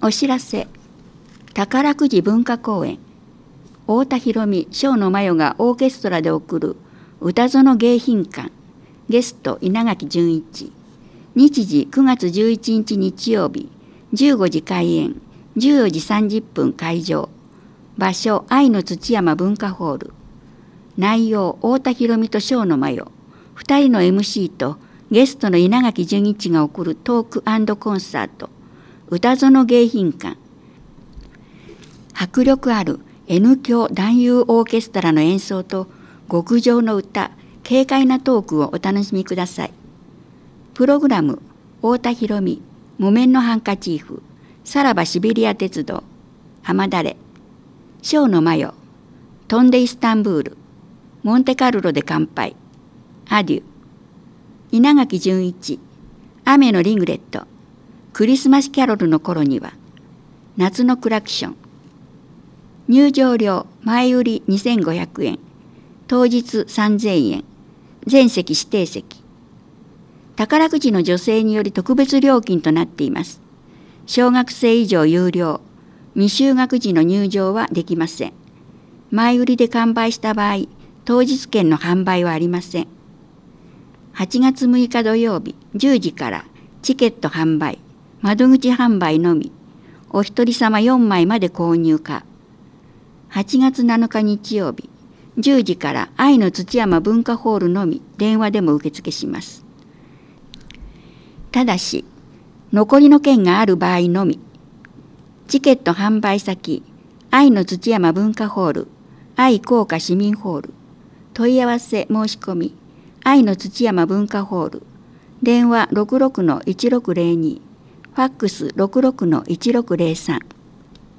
お知らせ。宝くじ文化公演。太田裕美、庄野真世がオーケストラで送る歌園迎賓館。ゲスト稲垣淳一。日時9月11日日曜日、15時開演、14時30分会場。場所愛の土山文化ホール。内容太田裕美と庄野真世。2人の MC とゲストの稲垣淳一が送るトーク&コンサート。歌園迎賓館。迫力ある N 響男優オーケストラの演奏と極上の歌、軽快なトークをお楽しみください。プログラム、太田裕美、木綿のハンカチーフ、さらばシベリア鉄道、雨だれ、庄野真世、飛んでイスタンブール、モンテカルロで乾杯、アデュ、稲垣淳一、雨のリグレット、クリスマスキャロルの頃には、夏のクラクション。入場料前売り2500円、当日3000円、全席指定席。宝くじの助成により特別料金となっています。小学生以上有料、未就学児の入場はできません。前売りで完売した場合、当日券の販売はありません。8月6日土曜日10時からチケット販売、窓口販売のみ、お一人様4枚まで購入か。8月7日日曜日10時から愛の土山文化ホールのみ電話でも受付します。ただし、残りの券がある場合のみ、チケット販売先、愛の土山文化ホール、愛好華市民ホール、問い合わせ申し込み、愛の土山文化ホール、電話66-1602、ファックス66-1603。